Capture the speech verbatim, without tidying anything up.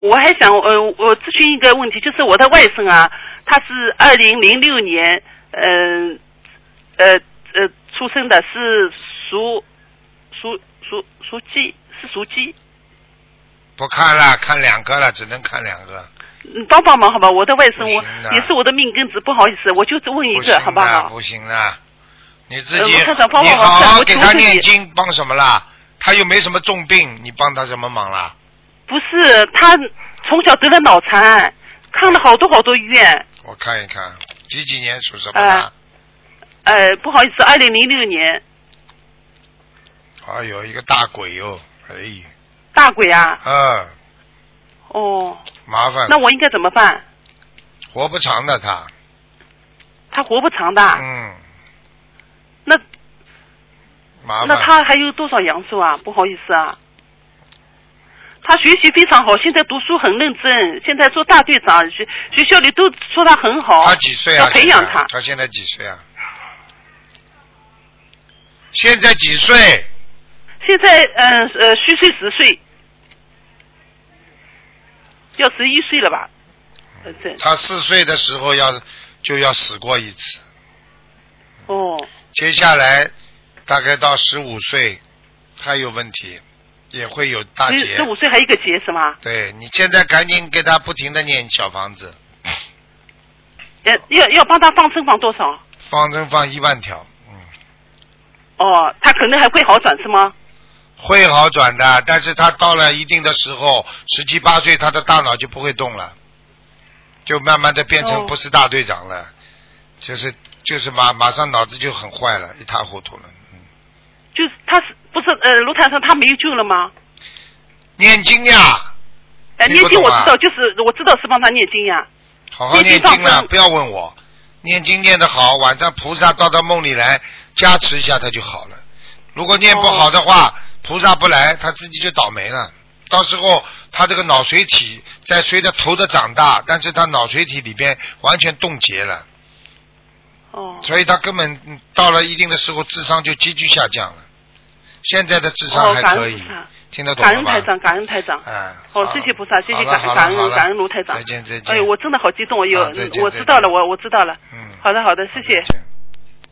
我还想呃，我咨询一个问题，就是我的外甥啊，他是二零零六年，嗯呃呃出生的，是属属属属鸡，是属鸡。 不看了，看两个了，只能看两个。 嗯，帮帮忙好吧，我的外甥我也是我的命根子，不好意思，我就只问一个，好不好？ 不行了，你自己， 呃、看帮帮你好好给他念经， 经，帮什么啦？他又没什么重病，你帮他什么忙啦？ 不是，他从小得了脑残，看了好多好多医院。 我看一看，几几年属什么的？ 呃，呃，不好意思，二零零六年。 哎呦，一个大鬼哟、哦，哎。 大鬼啊！ 嗯。 哦。 麻烦。 那我应该怎么办？ 活不长的他。 他活不长的。 嗯。 那。 麻烦。 那他还有多少阳寿啊？不好意思啊。他学习非常好，现在读书很认真，现在做大队长，学学校里都说他很好。 他几岁啊？ 要培养他。 他现在几岁啊？现在几岁？ 现在嗯 呃, 呃虚岁十岁，要十一岁了吧？呃，这他四岁的时候要就要死过一次。 哦。 接下来大概到十五岁，他有问题，也会有大劫。 十五岁还有一个劫是吗？ 对，你现在赶紧给他不停的念小房子。 要要要帮他放生放多少？ 放生放一万条。嗯。 哦，他可能还会好转是吗？ 会好转的，但是他到了一定的时候，十七八岁，他的大脑就不会动了，就慢慢的变成不是大队长了，哦、就是就是马马上脑子就很坏了，一塌糊涂了。嗯。 就是他是不是呃卢台上他没有救了吗？ 念经呀。 哎、呃，念经我知道，就是我知道是帮他念经呀。 好好念经了，不要问我，念经念得好，晚上菩萨到他梦里来加持一下他就好了。如果念不好的话。哦，菩萨不来，他自己就倒霉了。到时候他这个脑髓体在随着头的长大，但是他脑髓体里边完全冻结了。 哦。 所以他根本到了一定的时候，智商就急剧下降了。现在的智商还可以，哦、听得懂吗？ 感恩台长，感恩台长。 哎。 哦，谢谢菩萨，谢谢感感恩感恩卢台长。 再见再见。 哎呦，我真的好激动，有、 啊、 我知道了，我我知道了。 嗯。 好的好的，谢谢。